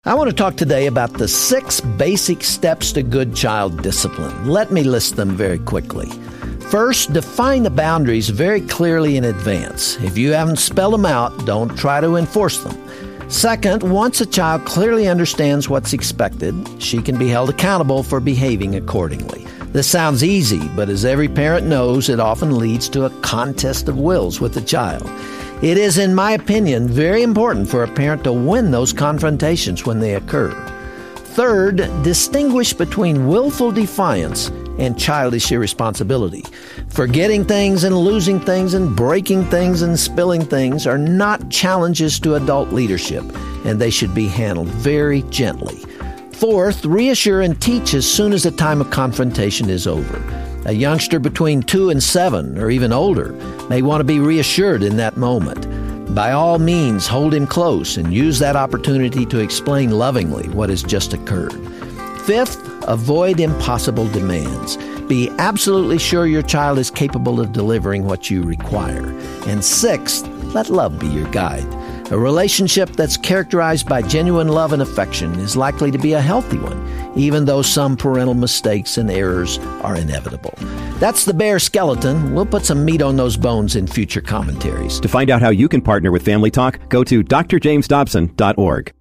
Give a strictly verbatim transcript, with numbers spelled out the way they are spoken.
I want to talk today about the six basic steps to good child discipline. Let me list them very quickly. First, define the boundaries very clearly in advance. If you haven't spelled them out, don't try to enforce them. Second, once a child clearly understands what's expected, she can be held accountable for behaving accordingly. This sounds easy, but as every parent knows, it often leads to a contest of wills with the child. It is, in my opinion, very important for a parent to win those confrontations when they occur. Third, distinguish between willful defiance and childish irresponsibility. Forgetting things and losing things and breaking things and spilling things are not challenges to adult leadership, and they should be handled very gently. Fourth, reassure and teach as soon as the time of confrontation is over. A youngster between two and seven, or even older, may want to be reassured in that moment. By all means, hold him close and use that opportunity to explain lovingly what has just occurred. Fifth, avoid impossible demands. Be absolutely sure your child is capable of delivering what you require. And sixth, let love be your guide. A relationship that's characterized by genuine love and affection is likely to be a healthy one, even though some parental mistakes and errors are inevitable. That's the bare skeleton. We'll put some meat on those bones in future commentaries. To find out how you can partner with Family Talk, go to d r james dobson dot org.